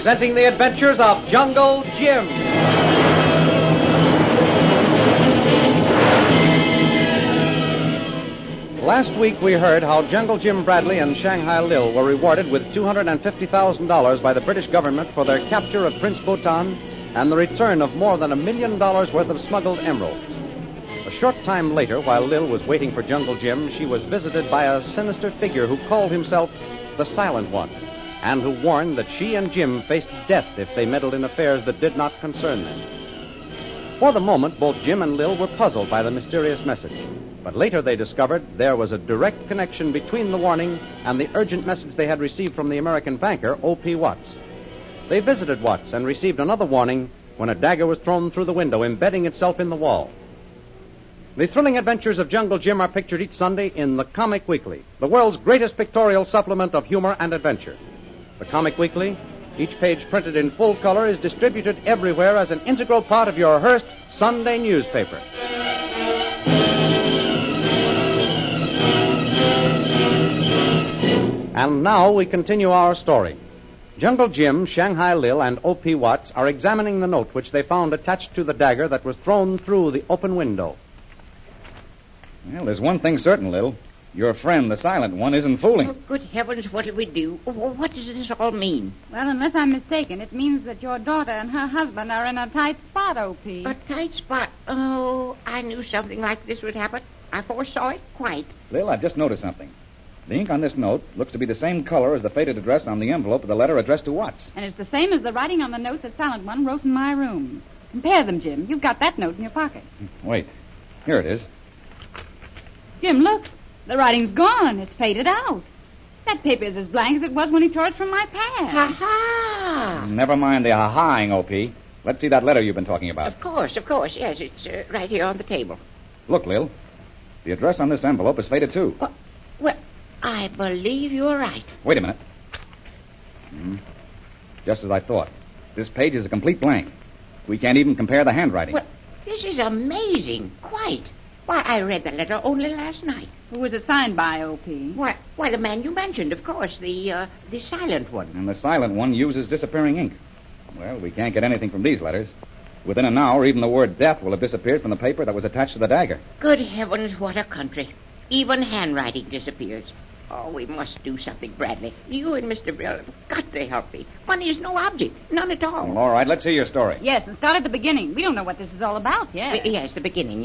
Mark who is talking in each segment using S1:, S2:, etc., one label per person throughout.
S1: presenting the adventures of Jungle Jim. Last week we heard how Jungle Jim Bradley and Shanghai Lil were rewarded with $250,000 by the British government for their capture of Prince Bhutan and the return of more than $1 million worth of smuggled emeralds. A short time later, while Lil was waiting for Jungle Jim, she was visited by a sinister figure who called himself the Silent One, and who warned that she and Jim faced death if they meddled in affairs that did not concern them. For the moment, both Jim and Lil were puzzled by the mysterious message. But later they discovered there was a direct connection between the warning and the urgent message they had received from the American banker, O.P. Watts. They visited Watts and received another warning when a dagger was thrown through the window, embedding itself in the wall. The thrilling adventures of Jungle Jim are pictured each Sunday in the Comic Weekly, the world's greatest pictorial supplement of humor and adventure. The Comic Weekly, each page printed in full color, is distributed everywhere as an integral part of your Hearst Sunday newspaper. And now we continue our story. Jungle Jim, Shanghai Lil, and O.P. Watts are examining the note which they found attached to the dagger that was thrown through the open window.
S2: Well, there's one thing certain, Lil. Your friend, the Silent One, isn't fooling.
S3: Oh, good heavens, what'll we do? What does this all mean?
S4: Well, unless I'm mistaken, it means that your daughter and her husband are in a tight spot, O.P.
S3: A tight spot? Oh, I knew something like this would happen. I foresaw it quite.
S2: Lil, I've just noticed something. The ink on this note looks to be the same color as the faded address on the envelope of the letter addressed to Watts.
S4: And it's the same as the writing on the note that Silent One wrote in my room. Compare them, Jim. You've got that note in your pocket.
S2: Wait. Here it is.
S4: Jim, look. The writing's gone. It's faded out. That paper is as blank as it was when he tore it from my pad.
S3: Ha-ha!
S2: Never mind the ha-haing, O.P. Let's see that letter you've been talking about.
S3: Of course. Yes, it's right here on the table.
S2: Look, Lil. The address on this envelope is faded, too.
S3: Well, I believe you're right.
S2: Wait a minute. Just as I thought. This page is a complete blank. We can't even compare the handwriting.
S3: Well, this is amazing. Quite. Why, I read the letter only last night.
S4: Who was it signed by, O.P.?
S3: Why, the man you mentioned, of course, the Silent One.
S2: And the Silent One uses disappearing ink. Well, we can't get anything from these letters. Within an hour, even the word death will have disappeared from the paper that was attached to the dagger.
S3: Good heavens, what a country. Even handwriting disappears. Oh, we must do something, Bradley. You and Mr. Brill have got to help me. Money is no object. None at all.
S2: Well, all right, let's hear your story.
S4: Yes, and start at the beginning. We don't know what this is all about yet.
S3: Yes, the beginning.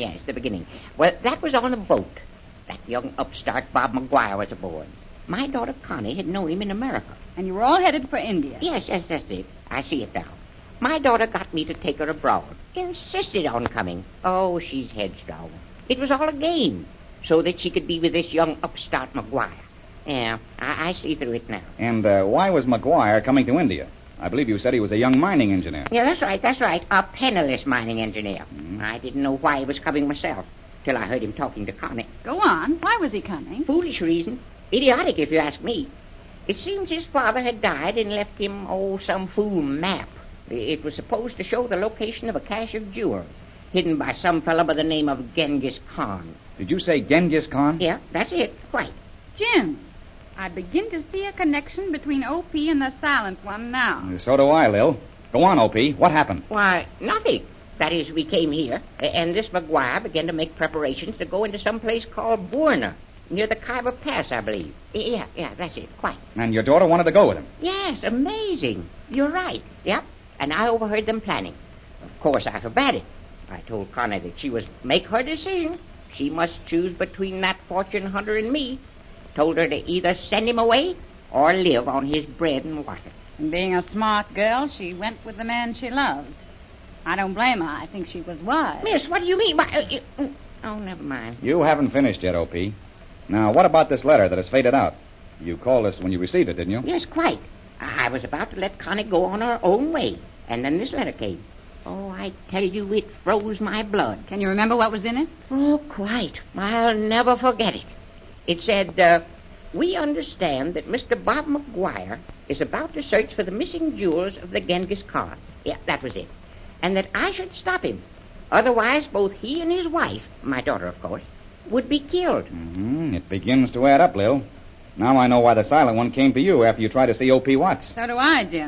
S3: Well, that was on a boat. That young upstart Bob McGuire was aboard. My daughter Connie had known him in America.
S4: And you were all headed for India.
S3: Yes, that's it. I see it now. My daughter got me to take her abroad. Insisted on coming. Oh, she's headstrong. It was all a game, so that she could be with this young upstart McGuire. Yeah, I see through it now.
S2: And why was McGuire coming to India? I believe you said he was a young mining engineer.
S3: Yeah, that's right. A penniless mining engineer. I didn't know why he was coming myself, till I heard him talking to Connie.
S4: Go on. Why was he coming?
S3: Foolish reason. Idiotic, if you ask me. It seems his father had died and left him, some fool map. It was supposed to show the location of a cache of jewels, hidden by some fellow by the name of Genghis Khan.
S2: Did you say Genghis Khan?
S3: Yeah, that's it. Quite.
S4: Jim, I begin to see a connection between O.P. and the Silent One now.
S2: So do I, Lil. Go on, O.P. What happened?
S3: Why, nothing. That is, we came here, and this McGuire began to make preparations to go into some place called Burna, near the Khyber Pass, I believe. Yeah, that's it. Quite.
S2: And your daughter wanted to go with him?
S3: Yes, amazing. You're right. Yep. And I overheard them planning. Of course, I forbade it. I told Connie that she was make her decision. She must choose between that fortune hunter and me. Told her to either send him away or live on his bread and water.
S4: And being a smart girl, she went with the man she loved. I don't blame her. I think she was wise.
S3: Miss, what do you mean by... Oh, never mind.
S2: You haven't finished yet, O.P. Now, what about this letter that is faded out? You called us when you received it, didn't you?
S3: Yes, quite. I was about to let Connie go on her own way, and then this letter came. Oh, I tell you, it froze my blood.
S4: Can you remember what was in it?
S3: Oh, quite. I'll never forget it. It said, we understand that Mr. Bob McGuire is about to search for the missing jewels of the Genghis Khan. Yeah, that was it. And that I should stop him. Otherwise, both he and his wife, my daughter, of course, would be killed.
S2: It begins to add up, Lil. Now I know why the Silent One came to you after you tried to see O.P. Watts.
S4: So do I, Jim.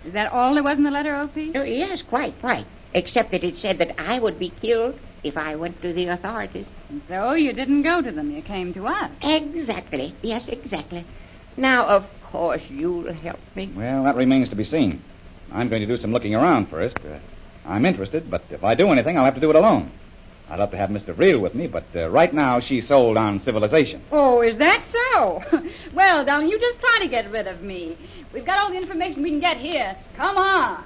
S4: Is that all there was in the letter, O.P.?
S3: Oh, yes, quite. Except that it said that I would be killed if I went to the authorities.
S4: And so you didn't go to them. You came to us.
S3: Exactly. Yes, exactly. Now, of course, you'll help me.
S2: Well, that remains to be seen. I'm going to do some looking around first. I'm interested, but if I do anything, I'll have to do it alone. I'd love to have Mr. Vreel with me, but right now she's sold on civilization.
S4: Oh, is that so? Well, darling, you just try to get rid of me. We've got all the information we can get here. Come on.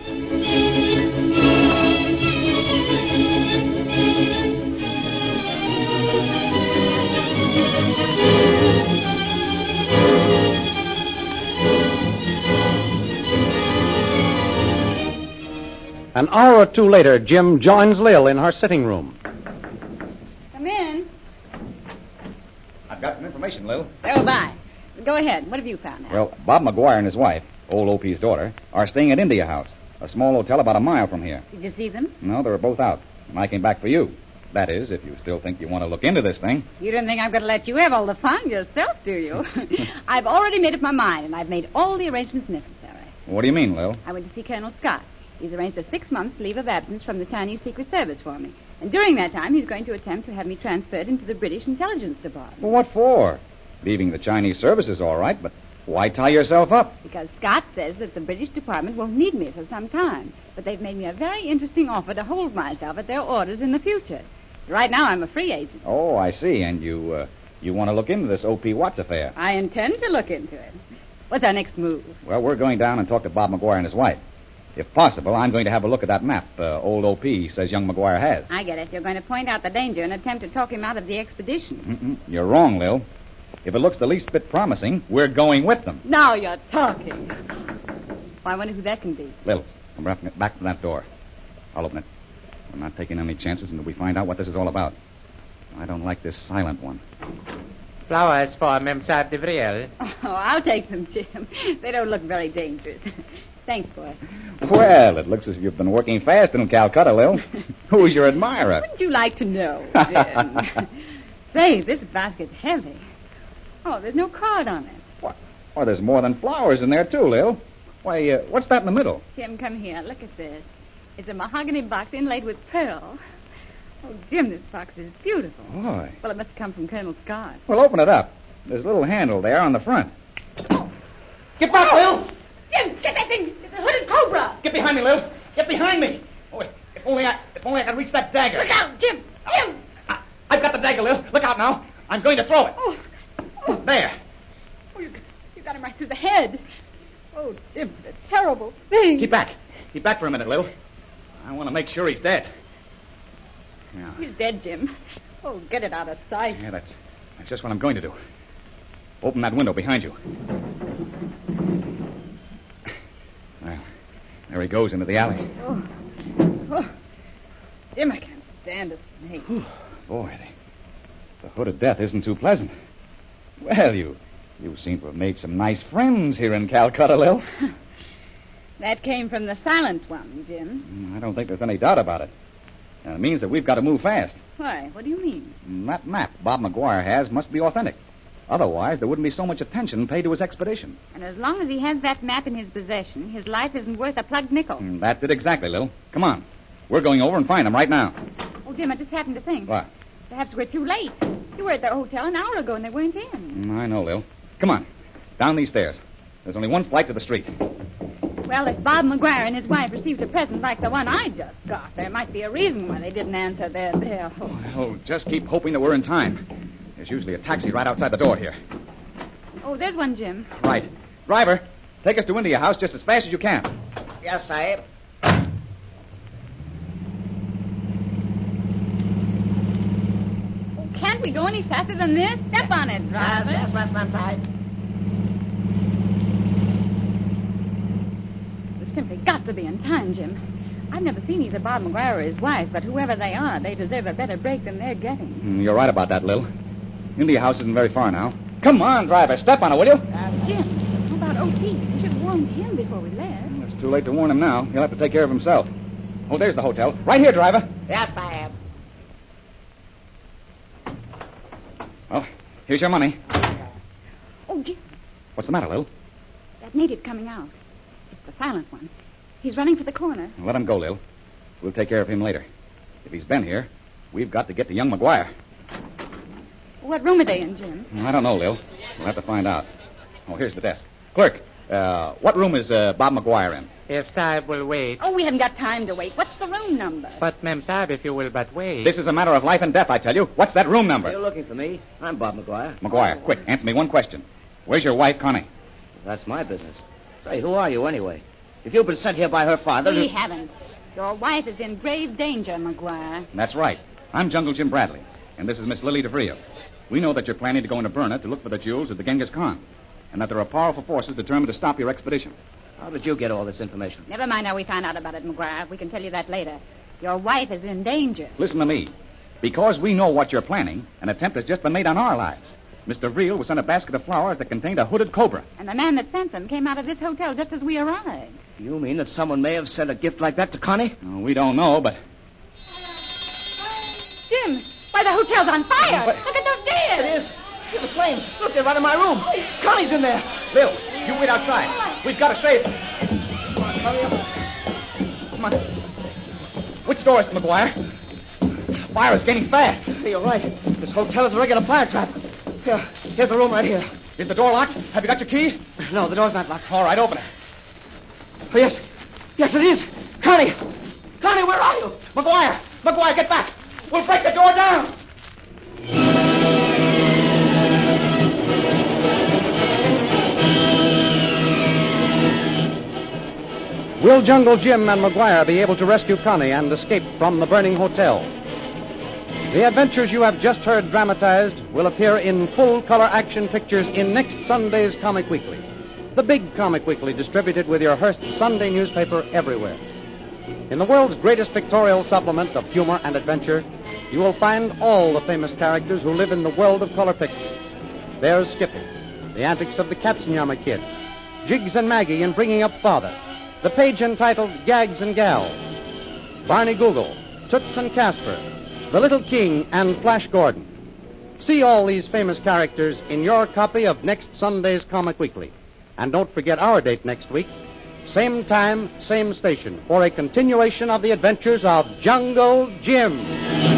S1: An hour or two later, Jim joins Lil in her sitting room.
S4: Come in.
S2: I've got some information, Lil.
S4: Oh, bye. Go ahead. What have you found out?
S2: Well, Bob McGuire and his wife, old O.P.'s daughter, are staying at India House, a small hotel about a mile from here.
S4: Did you see them?
S2: No, they were both out. And I came back for you. That is, if you still think you want to look into this thing.
S4: You don't think I'm going to let you have all the fun yourself, do you? I've already made up my mind, and I've made all the arrangements necessary.
S2: What do you mean, Lil?
S4: I went to see Colonel Scott. He's arranged a 6 months leave of absence from the Chinese Secret Service for me. And during that time, he's going to attempt to have me transferred into the British Intelligence Department.
S2: Well, what for? Leaving the Chinese service is all right, but why tie yourself up?
S4: Because Scott says that the British Department won't need me for some time. But they've made me a very interesting offer to hold myself at their orders in the future. Right now, I'm a free agent.
S2: Oh, I see. And you want to look into this O.P. Watts affair?
S4: I intend to look into it. What's our next move?
S2: Well, we're going down and talk to Bob McGuire and his wife. If possible, I'm going to have a look at that map old O.P. says young McGuire has.
S4: I get it. You're going to point out the danger and attempt to talk him out of the expedition.
S2: You're wrong, Lil. If it looks the least bit promising, we're going with them.
S4: Now you're talking. Well, I wonder who that can be.
S2: Lil, I'm wrapping it back to that door. I'll open it. I'm not taking any chances until we find out what this is all about. I don't like this silent one.
S5: Flowers for Memsahib de Vreel.
S4: Oh, I'll take them, Jim. They don't look very dangerous. Thanks, boy.
S2: Well, it looks as if you've been working fast in Calcutta, Lil. Who's your admirer?
S4: Wouldn't you like to know, Jim? Say, this basket's heavy. Oh, there's no card on it.
S2: What? Oh, there's more than flowers in there, too, Lil. Why, what's that in the middle?
S4: Jim, come here. Look at this. It's a mahogany box inlaid with pearl. Oh, Jim, this box is beautiful.
S2: Boy.
S4: Well, it must have come from Colonel Scott.
S2: Well, open it up. There's a little handle there on the front.
S5: Get back, Lil!
S4: Jim, get that thing! It's a hooded cobra!
S5: Get behind me, Lil! Get behind me! Oh, wait. If only I could reach that dagger.
S4: Look out, Jim! Jim!
S5: I've got the dagger, Lil. Look out now. I'm going to throw it.
S4: Oh.
S5: There.
S4: Oh, you got him right through the head. Oh, Jim, what a terrible thing.
S5: Keep back. Keep back for a minute, Lil. I want to make sure he's dead. Yeah.
S4: He's dead, Jim. Oh, get it out of sight.
S2: Yeah, that's just what I'm going to do. Open that window behind you. Well, there he goes into the alley.
S4: Oh. Jim, I can't stand a snake.
S2: Boy, the hood of death isn't too pleasant. Well, you seem to have made some nice friends here in Calcutta, Lil.
S4: That came from the silent one, Jim.
S2: I don't think there's any doubt about it. And it means that we've got to move fast.
S4: Why? What do you mean?
S2: That map Bob McGuire has must be authentic. Otherwise, there wouldn't be so much attention paid to his expedition.
S4: And as long as he has that map in his possession, his life isn't worth a plugged nickel.
S2: That's it exactly, Lil. Come on. We're going over and find him right now.
S4: Oh, Jim, I just happened to think.
S2: What?
S4: Perhaps we're too late. You were at the hotel an hour ago and they weren't in.
S2: I know, Lil. Come on. Down these stairs. There's only one flight to the street.
S4: Well, if Bob McGuire and his wife received a present like the one I just got, there might be a reason why they didn't answer their bell.
S2: Well, just keep hoping that we're in time. There's usually a taxi right outside the door here.
S4: Oh, there's one, Jim.
S2: Right. Driver, take us to India House just as fast as you can.
S5: Yes, Sahib.
S4: Oh, can't we go any faster than this? Step on it, driver.
S5: Yes, ma'am, Sahib.
S4: We've simply got to be in time, Jim. I've never seen either Bob McGuire or his wife, but whoever they are, they deserve a better break than they're getting.
S2: You're right about that, Lil. India House isn't very far now. Come on, driver. Step on it, will you?
S4: Jim, how about O.P.? We should have warned him before we left.
S2: It's too late to warn him now. He'll have to take care of himself. Oh, there's the hotel. Right here, driver.
S5: Yes, Sahib.
S2: Well, here's your money.
S4: Oh, Jim,
S2: What's the matter, Lil?
S4: that native coming out. It's the silent one. He's running for the corner.
S2: Let him go, Lil. We'll take care of him later. If he's been here, we've got to get to young McGuire.
S4: What room are they in, Jim?
S2: I don't know, Lil. We'll have to find out. Oh, here's the desk. Clerk, what room is Bob McGuire in?
S6: If Sahib will wait.
S4: Oh, we haven't got time to wait. What's the room number?
S6: But, Mem Sahib, if you will but wait.
S2: This is a matter of life and death, I tell you. What's that room number?
S7: You're looking for me. I'm Bob McGuire.
S2: McGuire, quick, answer me one question. Where's your wife, Connie?
S7: That's my business. Say, who are you anyway? If you've been sent here by her father...
S4: We haven't. Your wife is in grave danger, McGuire.
S2: That's right. I'm Jungle Jim Bradley, and this is Miss Lily DeVrio. We know that you're planning to go into Burma to look for the jewels of the Genghis Khan, and that there are powerful forces determined to stop your expedition.
S7: How did you get all this information?
S4: Never mind how we found out about it, McGuire. We can tell you that later. Your wife is in danger.
S2: Listen to me. Because we know what you're planning, an attempt has just been made on our lives. Mr. Reel was sent a basket of flowers that contained a hooded cobra.
S4: And the man that sent them came out of this hotel just as we arrived.
S7: You mean that someone may have sent a gift like that to Connie?
S2: We don't know, but...
S4: Jim, why, the hotel's on fire.
S2: But-
S4: Look at those stairs.
S7: It is. See the flames. Look, they're right in my room. Connie's in there.
S2: Lil, you wait outside. We've got to save her.
S7: Come on, hurry up.
S2: Come on. Which door is it, McGuire? Fire is getting fast.
S7: You're right. This hotel is a regular fire trap. Here, here's the room right here.
S2: Is the door locked? Have you got your key?
S7: No, the door's not locked.
S2: All right, open it.
S7: Oh, yes. Yes, it is. Connie! Connie, where are you?
S2: McGuire! McGuire, get back! We'll break the door down!
S1: Will Jungle Jim and McGuire be able to rescue Connie and escape from the burning hotel? The adventures you have just heard dramatized will appear in full-color action pictures in next Sunday's Comic Weekly, the big Comic Weekly distributed with your Hearst Sunday newspaper everywhere. In the world's greatest pictorial supplement of humor and adventure, you will find all the famous characters who live in the world of color pictures. There's Skippy, the antics of the Katzenjammer Kid, Jiggs and Maggie in Bringing Up Father, the page entitled Gags and Gals, Barney Google, Toots and Casper, The Little King, and Flash Gordon. See all these famous characters in your copy of next Sunday's Comic Weekly. And don't forget our date next week, same time, same station, for a continuation of the adventures of Jungle Jim.